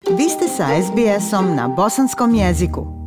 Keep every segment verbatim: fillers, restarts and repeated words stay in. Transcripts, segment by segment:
Vi ste sa es be esom na bosanskom jeziku.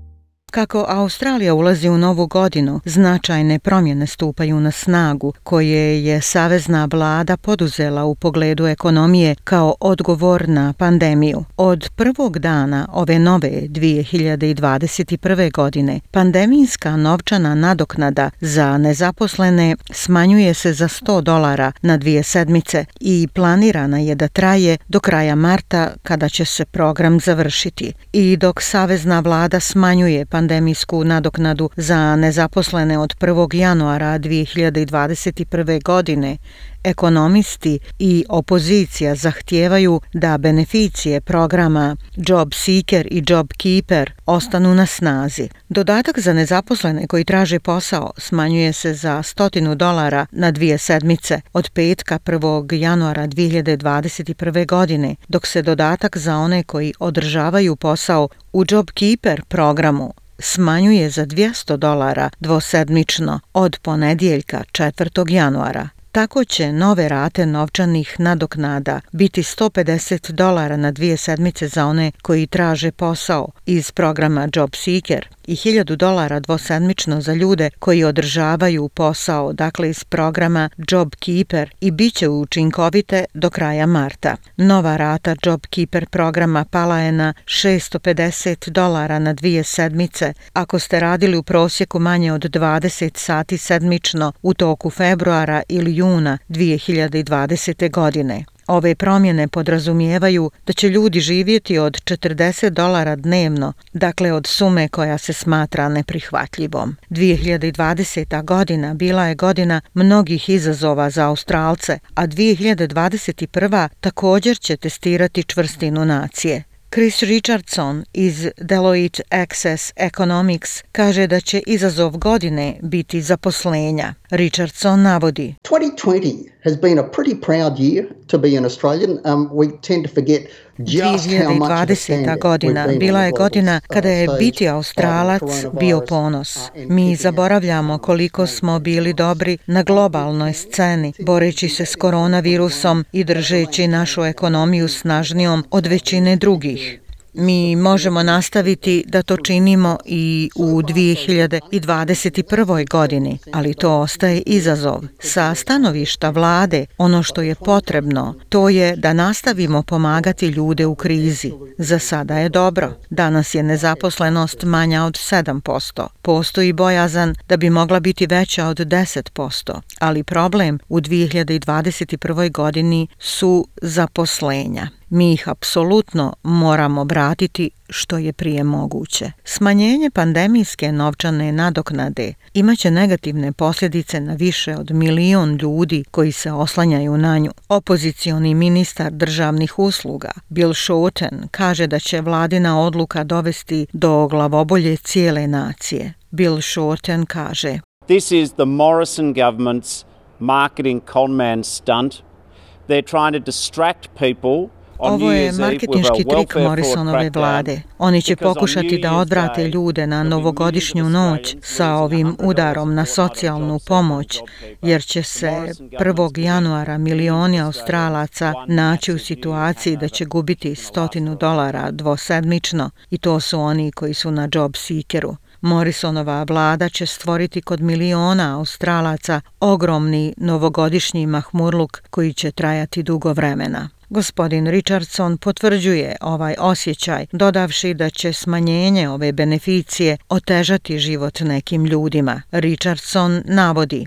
Kako Australija ulazi u novu godinu, značajne promjene stupaju na snagu koje je savezna vlada poduzela u pogledu ekonomije kao odgovor na pandemiju. Od prvog dana ove nove dvije hiljade dvadeset prve. godine pandemijska novčana nadoknada za nezaposlene smanjuje se za sto dolara na dvije sedmice i planirana je da traje do kraja marta kada će se program završiti. I dok savezna vlada smanjuje pandemijsku nadoknadu za nezaposlene od prvog januara dvije hiljade dvadeset prve. godine, ekonomisti i opozicija zahtijevaju da beneficije programa Job Seeker i Job Keeper ostanu na snazi. Dodatak za nezaposlene koji traže posao smanjuje se za stotinu dolara na dvije sedmice od petka prvog januara dvije hiljade dvadeset prve. godine, dok se dodatak za one koji održavaju posao u Job Keeper programu smanjuje za dvjesto dolara dvosedmično od ponedjeljka četvrtog januara. Tako će nove rate novčanih nadoknada biti sto pedeset dolara na dvije sedmice za one koji traže posao iz programa Job Seeker i hiljadu dolara dvosedmično za ljude koji održavaju posao, dakle iz programa Job Keeper, i bit će učinkovite do kraja marta. Nova rata Job Keeper programa pala je na šesto pedeset dolara na dvije sedmice ako ste radili u prosjeku manje od dvadeset sati sedmično u toku februara ili juna dvije hiljade dvadesete. godine. Ove promjene podrazumijevaju da će ljudi živjeti od četrdeset dolara dnevno, dakle od sume koja se smatra neprihvatljivom. dvije hiljade dvadeseta. godina bila je godina mnogih izazova za Australce, a dvije hiljade dvadeset prva. također će testirati čvrstinu nacije. Chris Richardson iz Deloitte Access Economics kaže da će izazov godine biti zaposlenja. Richardson navodi: twenty twenty has been a pretty proud year to be an Australian. Um, we tend to forget dvije hiljade dvadeseta. godina bila je godina kada je biti Australac bio ponos. Mi zaboravljamo koliko smo bili dobri na globalnoj sceni, boreći se s koronavirusom i držeći našu ekonomiju snažnijom od većine drugih. Mi možemo nastaviti da to činimo i u dvije hiljade dvadeset prvoj. godini, ali to ostaje izazov. Sa stanovišta vlade, ono što je potrebno, to je da nastavimo pomagati ljude u krizi. Za sada je dobro. Danas je nezaposlenost manja od sedam posto. Postoji bojazan da bi mogla biti veća od deset posto, ali problem u dvije hiljade dvadeset prvoj. godini su zaposlenja. Mi ih apsolutno moramo vratiti što je prije moguće. Smanjenje pandemijske novčane nadoknade imaće negativne posljedice na više od milion ljudi koji se oslanjaju na nju. Opozicioni ministar državnih usluga Bill Shorten kaže da će vladina odluka dovesti do glavobolje cijele nacije. Bill Shorten kaže: This is the Morrison government's marketing conman stunt. They're trying to distract people. Ovo je marketinški trik Morrisonove vlade. Oni će pokušati da odvrate ljude na novogodišnju noć sa ovim udarom na socijalnu pomoć, jer će se prvog januara milioni Australaca naći u situaciji da će gubiti stotinu dolara dvosedmično, i to su oni koji su na Job Seekeru. Morrisonova vlada će stvoriti kod miliona Australaca ogromni novogodišnji mahmurluk koji će trajati dugo vremena. Gospodin Richardson potvrđuje ovaj osjećaj, dodavši da će smanjenje ove beneficije otežati život nekim ljudima. Richardson navodi: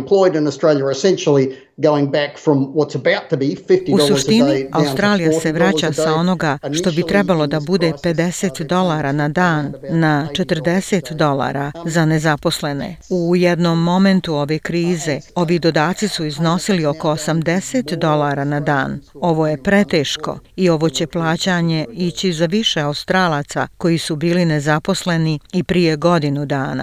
U suštini, Australija se vraća sa onoga što bi trebalo da bude pedeset dolara na dan na četrdeset dolara za nezaposlene. U jednom momentu ove krize ovi dodaci su iznosili oko osamdeset dolara na dan. Ovo je preteško i ovo će plaćanje ići za više Australaca koji su bili nezaposleni i prije godinu dana.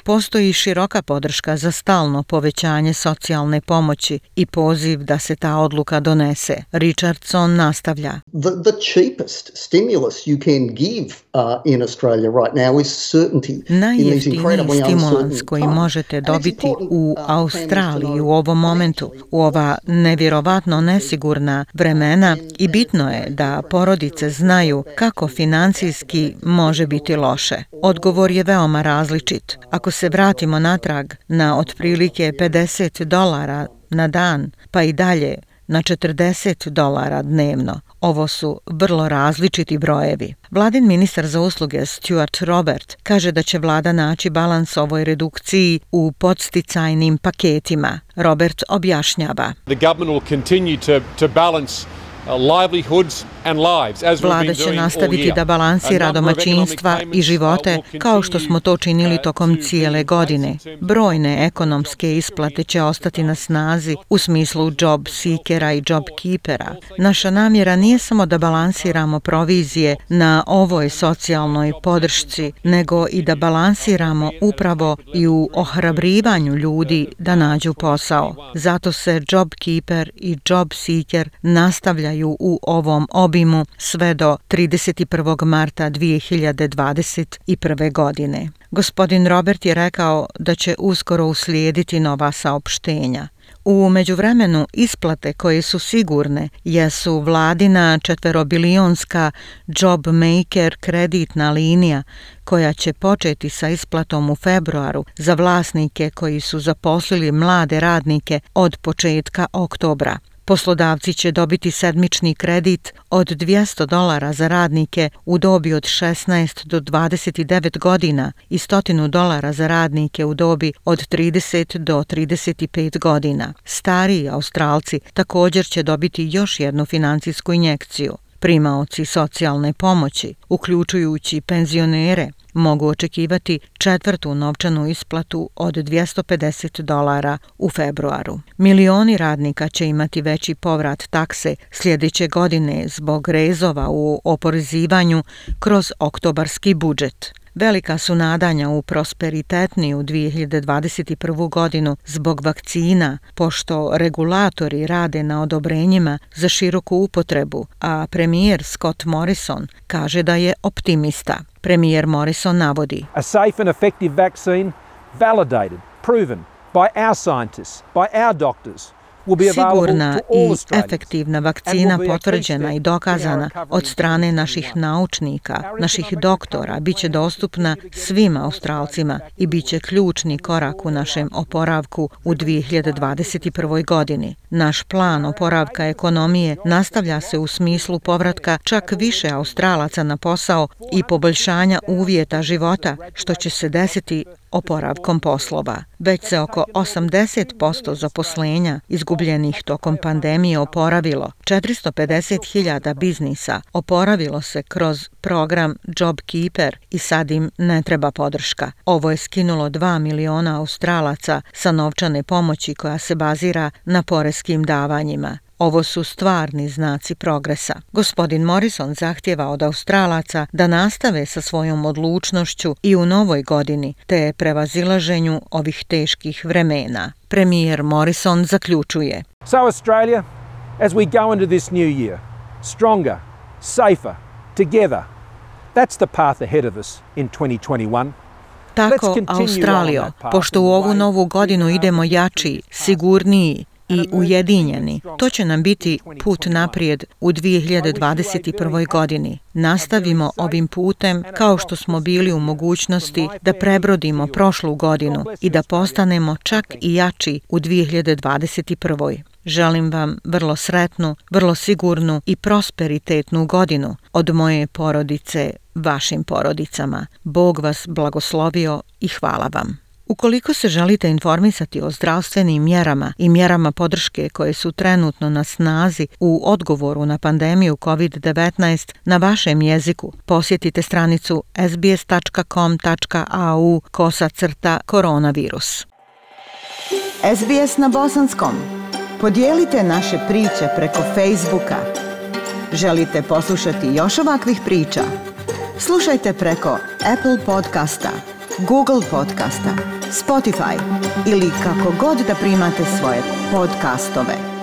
Postoji široka podrška za stalno povećanje socijalne pomoći i poziv da se ta odluka donese. Richardson nastavlja. The, the cheapest stimulus you can give uh, in Australia right now is certainty. Najjeftiniji stimulans koji možete dobiti u Australiji u ovom momentu, u ova nevjerovatno nesigurna vremena, i bitno je da porodice znaju kako financijski može biti loše. Odgovor je veoma različit. Ako se vratimo natrag na otprilike pedeset dolara na dan, pa i dalje na četrdeset dolara dnevno. Ovo su vrlo različiti brojevi. Vladin ministar za usluge Stuart Robert kaže da će vlada naći balans ovoj redukciji u podsticajnim paketima. Robert objašnjava. The government will continue to, to balance livelihoods and lives, as we've Vlada been će doing all nastaviti year. da balansira domaćinstva i živote kao što smo to činili tokom cijele godine. Brojne ekonomske isplate će ostati na snazi u smislu job seekera i job keepera. Naša namjera nije samo da balansiramo provizije na ovoj socijalnoj podršci, nego i da balansiramo upravo i u ohrabrivanju ljudi da nađu posao. Zato se job keeper i job seeker nastavljaju u ovom obimu sve do trideset prvog marta dvije hiljade dvadeset prve. godine. Gospodin Robert je rekao da će uskoro uslijediti nova saopštenja. U međuvremenu isplate koje su sigurne jesu vladina četverobilionska Job Maker kreditna linija koja će početi sa isplatom u februaru za vlasnike koji su zaposlili mlade radnike od početka oktobra. Poslodavci će dobiti sedmični kredit od dvjesto dolara za radnike u dobi od šesnaest do dvadeset devet godina i sto dolara za radnike u dobi od trideset do trideset pet godina. Stariji Australci također će dobiti još jednu financijsku injekciju. Primaoci socijalne pomoći, uključujući penzionere, mogu očekivati četvrtu novčanu isplatu od dvjesto pedeset dolara u februaru. Milioni radnika će imati veći povrat takse sljedeće godine zbog rezova u oporezivanju kroz oktobarski budžet. Velika su nadanja u prosperitetniju dvije hiljade dvadeset prvu. godinu zbog vakcina, pošto regulatori rade na odobrenjima za široku upotrebu, a premijer Scott Morrison kaže da je optimista. Premijer Morrison navodi: A safe and effective vaccine, validated, proven by our scientists, by our doctors. Sigurna i efektivna vakcina potvrđena i dokazana od strane naših naučnika, naših doktora, bit će dostupna svim Australcima i bit će ključni korak u našem oporavku u dvije hiljade dvadeset prvoj. godini. Naš plan oporavka ekonomije nastavlja se u smislu povratka čak više Australaca na posao i poboljšanja uvjeta života, što će se desiti oporavkom poslova. Već se oko osamdeset posto zaposlenja izgubljenih tokom pandemije oporavilo. četiristo pedeset hiljada biznisa oporavilo se kroz program Job Keeper i sad im ne treba podrška. Ovo je skinulo dva miliona Australaca sa novčane pomoći koja se bazira na poreskim davanjima. Ovo su stvarni znaci progresa. Gospodin Morrison zahtjeva od Australaca da nastave sa svojom odlučnošću i u novoj godini, te prevazilaženju ovih teških vremena. Premijer Morrison zaključuje: So Australia, as we go into this new year, stronger, safer, together. That's the path ahead of us in twenty twenty-one. Tako, Australijo, pošto u ovu novu godinu idemo jači, sigurniji i ujedinjeni, to će nam biti put naprijed u dvije hiljade dvadeset prvoj. godini. Nastavimo ovim putem kao što smo bili u mogućnosti da prebrodimo prošlu godinu i da postanemo čak i jači u dvije hiljade dvadeset prvoj. Želim vam vrlo sretnu, vrlo sigurnu i prosperitetnu godinu od moje porodice vašim porodicama. Bog vas blagoslovio i hvala vam. Ukoliko se želite informisati o zdravstvenim mjerama i mjerama podrške koje su trenutno na snazi u odgovoru na pandemiju kovid devetnaest na vašem jeziku, posjetite stranicu sbs tačka com tačka a u kosa crta koronavirus. S B S na bosanskom. Podijelite naše priče preko Facebooka. Želite poslušati još ovakvih priča? Slušajte preko Apple podcasta, Google podcasta, Spotify ili kako god da primate svoje podcastove.